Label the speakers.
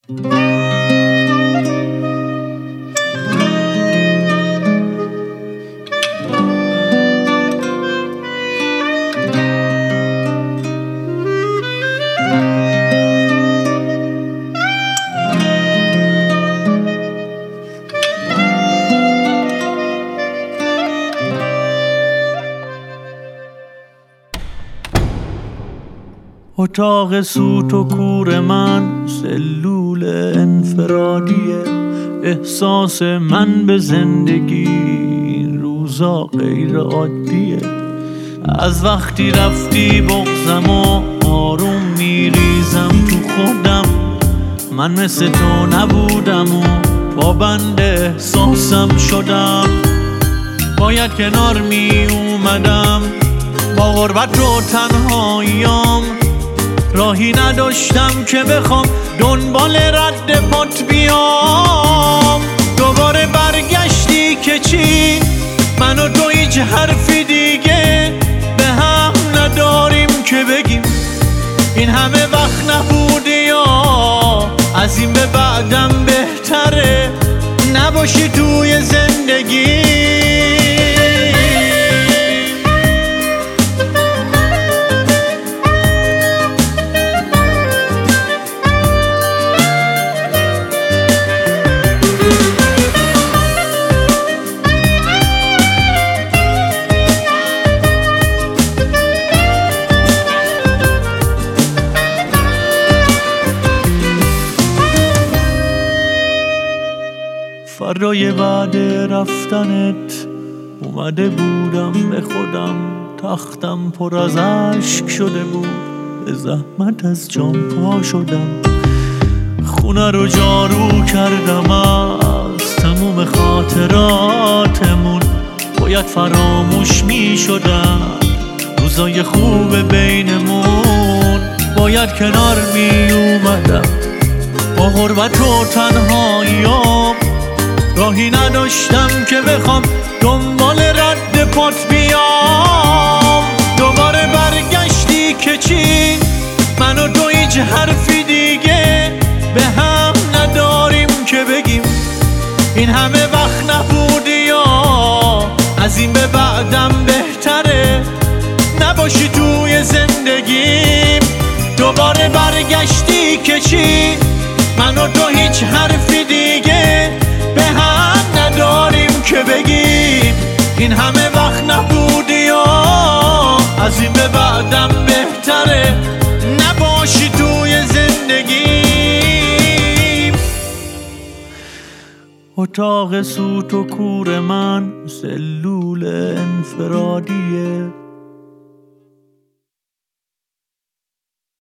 Speaker 1: اتاق سوت و کور من سلول انفرادیه. احساس من به زندگی این روزا غیر عادیه. از وقتی رفتی بغضم و آروم میریزم تو خودم. من مثل تو نبودم و پابند احساسم شدم. باید کنار می اومدم با غربت و تنهاییام. راهی نداشتم که بخوام دنبال رد پات بیام. دوباره برگشتی که چی؟ من و تو هیچ حرفی دیگه به هم نداریم که بگیم. این همه وقت نبودی یا از این به بعدم بهتره نباشی توی زندگی. فردای بعد رفتنت اومده بودم به خودم. تختم پر از اشک شده بود، به زحمت از جام پا شدم. خونه رو جارو کردم از تموم خاطراتمون. باید فراموش می شدم روزای خوب بینمون. باید کنار می اومدم با غربت و تنهاییام. راهی نداشتم که بخوام دنبال رد پات بیام. دوباره برگشتی که چی؟ من و تو هیچ حرفی دیگه به هم نداریم که بگیم. این همه وقت نبودی یا از این به بعدم بهتره نباشی توی زندگیم. دوباره برگشتی که چی؟ من و تو هیچ حرفی دیگه به هم نداریم که بگیم. این همه وقت نبودی یا از این به بعدم بهتره نباشی توی زندگیم. اتاق سوت و کور من سلول انفرادیه.